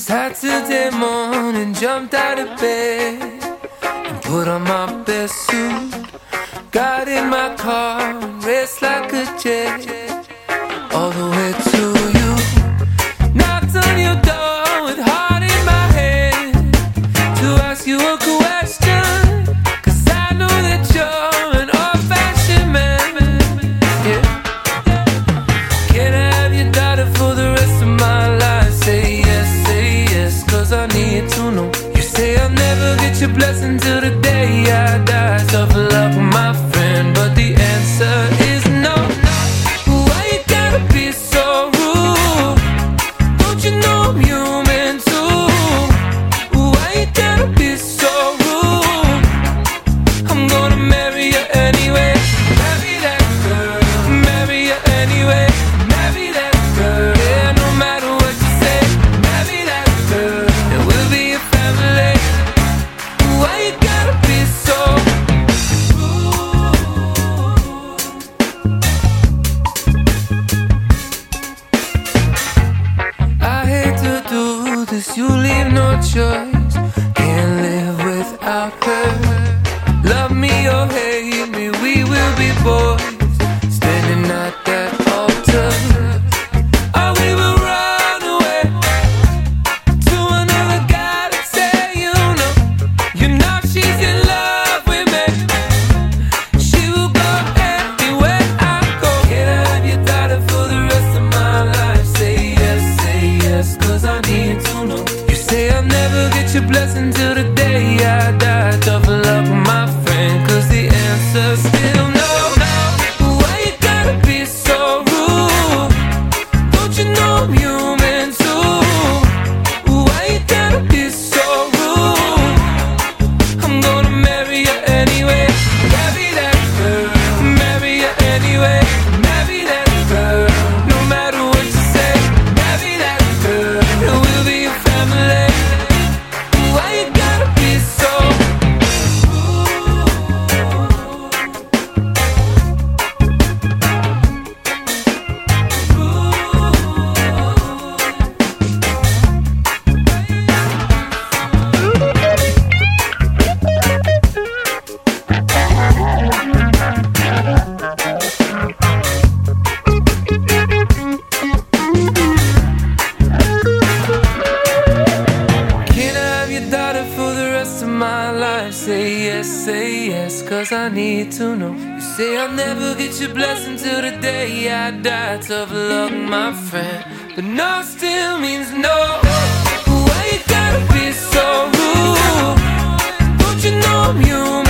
Saturday morning, jumped out of bed and put on my best suit. Got in my car and raced like a jet all the way to you. Knocked on your door with heart in my head to ask you a question, 'cause I know that you're an old-fashioned man. Yeah. Can I have your daughter for the rest of my life? Say yes, 'cause I need to know. You say I'll never get your blessing till the day I die. Tough luck, my friend, but the answer is no. Why you gotta be so rude? Don't you know I'm human too? Why you gotta be so rude? I'm gonna marry you anyway. Marry that girl, marry you anyway. Marry that girl, yeah, no matter what you say. Marry that girl, and we'll be a family. Why you gotta be so rude? I hate to do this, you leave no choice. Can't live without her. Love me or hate me, we will be boys, standing at that altar. Or we will run away to another guy that say you know she's in love with me. She will go anywhere I go. Can I have your daughter for the rest of my life? Say yes, 'cause I need to know. You say I'll never get your blessing till the day I die. Tough luck, my friend, 'cause the answer's still no. Why you gotta be so rude? Don't you know I'm human too? Why you gotta be so rude? I'm gonna marry you anyway. Marry that girl, marry you anyway. Marry that girl, no matter what you say. Marry that girl, and we'll be a family. Why you gotta be so rude? Can I have your daughter for the rest of my life? Say yes, 'cause I need to know. You say I'll never get your blessing till the day I die. Tough luck, my friend, but no still means no. Why you gotta be so rude? Don't you know I'm human?